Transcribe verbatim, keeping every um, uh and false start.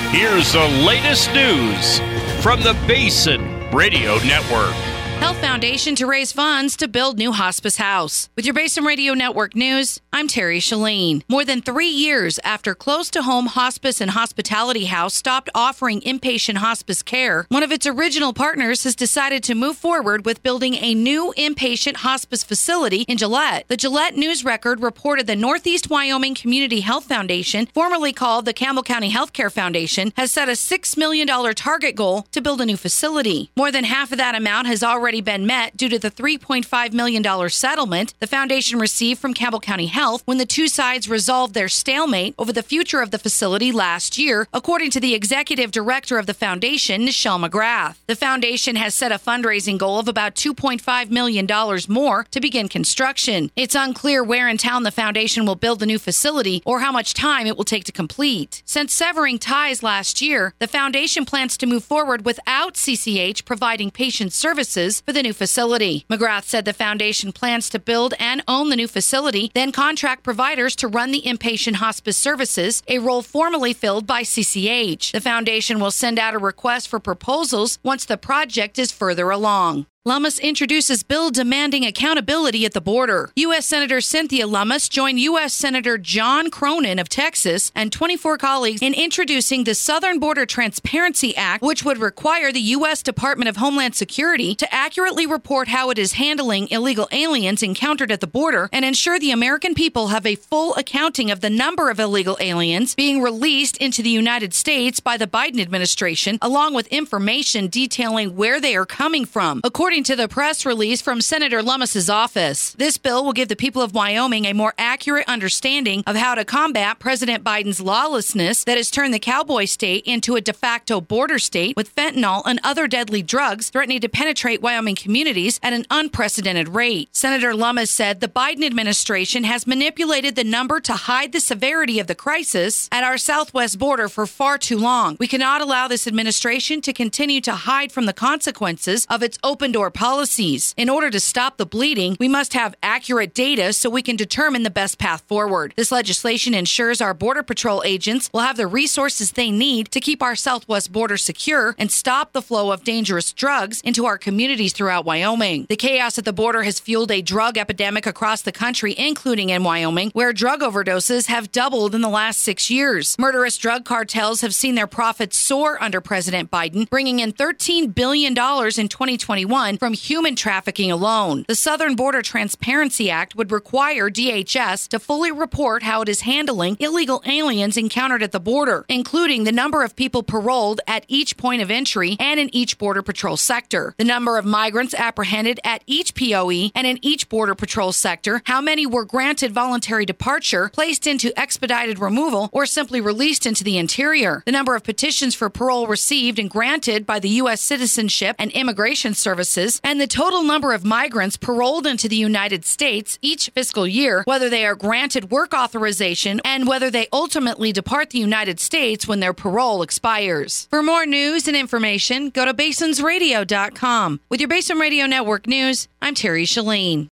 Here's the latest news from the Basin Radio Network. Health Foundation to raise funds to build new hospice house. With your Basin Radio Network news, I'm Terry Shalene. More than three years after Close to Home Hospice and Hospitality House stopped offering inpatient hospice care, one of its original partners has decided to move forward with building a new inpatient hospice facility in Gillette. The Gillette News Record reported the Northeast Wyoming Community Health Foundation, formerly called the Campbell County Healthcare Foundation, has set a six million dollars target goal to build a new facility. More than half of that amount has already been met due to the three point five million dollars settlement the foundation received from Campbell County Health when the two sides resolved their stalemate over the future of the facility last year, according to the executive director of the foundation, Nichelle McGrath. The foundation has set a fundraising goal of about two point five million dollars more to begin construction. It's unclear where in town the foundation will build the new facility or how much time it will take to complete. Since severing ties last year, the foundation plans to move forward without C C H providing patient services for the new facility. McGrath said the foundation plans to build and own the new facility, then contract providers to run the inpatient hospice services, a role formerly filled by C C H. The foundation will send out a request for proposals once the project is further along. Lummis introduces bill demanding accountability at the border. U S. Senator Cynthia Lummis joined U S. Senator John Cronin of Texas and twenty-four colleagues in introducing the Southern Border Transparency Act, which would require the U S. Department of Homeland Security to accurately report how it is handling illegal aliens encountered at the border and ensure the American people have a full accounting of the number of illegal aliens being released into the United States by the Biden administration, along with information detailing where they are coming from. According to the press release from Senator Lummis's office, this bill will give the people of Wyoming a more accurate understanding of how to combat President Biden's lawlessness that has turned the cowboy state into a de facto border state with fentanyl and other deadly drugs threatening to penetrate Wyoming communities at an unprecedented rate. Senator Lummis said the Biden administration has manipulated the number to hide the severity of the crisis at our southwest border for far too long. We cannot allow this administration to continue to hide from the consequences of its open door policies. In order to stop the bleeding, we must have accurate data so we can determine the best path forward. This legislation ensures our Border Patrol agents will have the resources they need to keep our southwest border secure and stop the flow of dangerous drugs into our communities throughout Wyoming. The chaos at the border has fueled a drug epidemic across the country, including in Wyoming, where drug overdoses have doubled in the last six years. Murderous drug cartels have seen their profits soar under President Biden, bringing in thirteen billion dollars in twenty twenty-one from human trafficking alone. The Southern Border Transparency Act would require D H S to fully report how it is handling illegal aliens encountered at the border, including the number of people paroled at each point of entry and in each Border Patrol sector, the number of migrants apprehended at each P O E and in each Border Patrol sector, how many were granted voluntary departure, placed into expedited removal, or simply released into the interior, the number of petitions for parole received and granted by the U S. Citizenship and Immigration Services, and the total number of migrants paroled into the United States each fiscal year, whether they are granted work authorization and whether they ultimately depart the United States when their parole expires. For more news and information, go to basins radio dot com. With your Basin Radio Network news, I'm Terry Shalene.